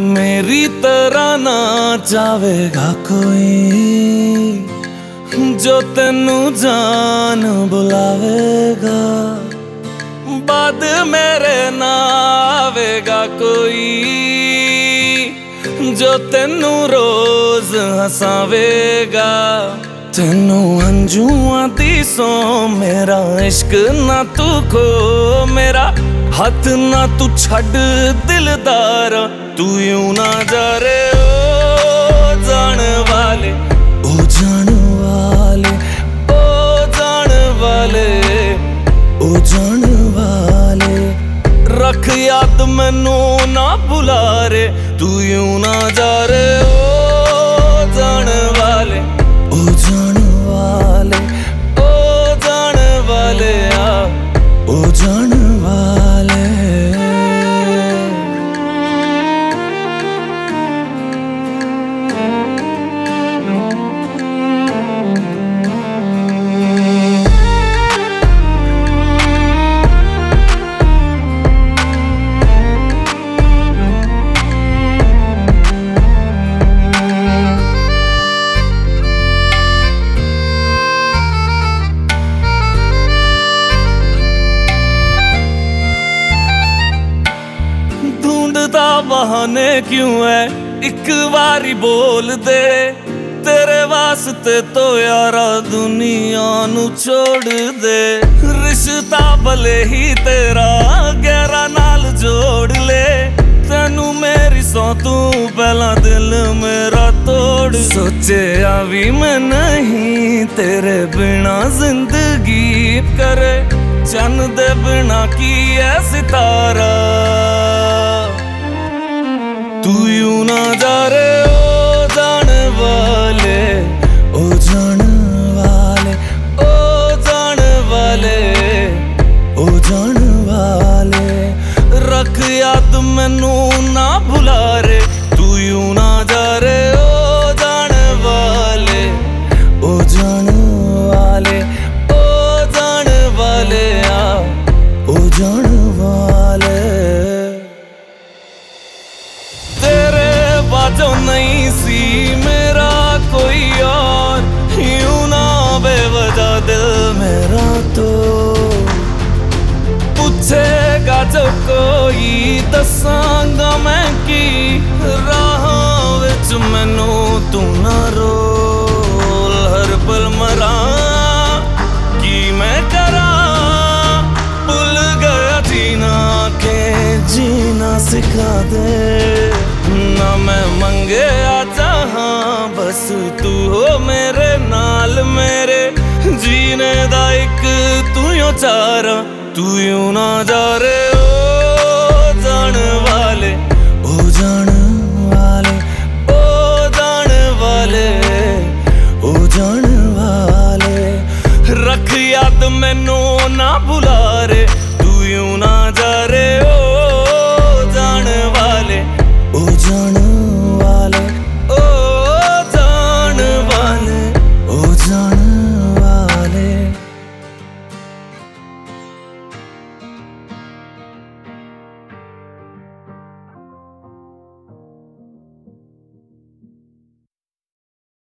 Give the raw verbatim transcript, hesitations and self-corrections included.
मेरी तरह ना जावेगा कोई जो तेनू जान बुलावेगा। बाद मेरे ना आवेगा कोई जो तेनू रोज हसावेगा। तेनू अंजुआं दी सौ मेरा इश्क ना तू खो मेरा हाथ ना तू छड़ दिलदारा तू यूं ना जा रे ओ जान वाले ओ जान वाले ओ जान वाले ओ जान वाले। रख याद मैनू ना भुला रे तू यूं ना जा रे ओ जान वाले ओ जान वाले ओ जान वाले आ ओ जान वाले। बहाने क्यों है एक बारी बोल दे तेरे वास्ते तो यारा दुनिया नू छोड़ दे। रिश्ता भले ही तेरा गहरा नाल जोड़ ले तेनू मेरी सौ तू पहला दिल मेरा तोड़। सोचे भी मैं नहीं तेरे बिना जिंदगी करे चन दे बिना की है सितारा। तू यूं ना जा रे ओ जान वाले ओ जान वाले ओ जान वाले ओ जान वाले। रख याद मैनू ना भुला रे तू यूं ना जा रे ओ जान वाले ओ जान वाले ओ जान वाले आ ओ जान वाले। जो नहीं सी मेरा कोई और यूं ना बेवजह दिल मेरा तो पूछेगा जो कोई दसांगा मैं की राहों विच मैनू तू ना रोल हर पल मरा की मैं करा भुल गया जीना के जीना सिखा दे ना मैं मंगे आ जहां बस तू हो मेरे नाल मेरे जीने दा एक तू यो चारा। तू यूं ना जा रे ओ जान वाले ओ जान वाले ओ जान वाले ओ जान वाले। रख याद मैनू ना भुला रे तू यूं ना जा रे ओ जान वाले ओ जान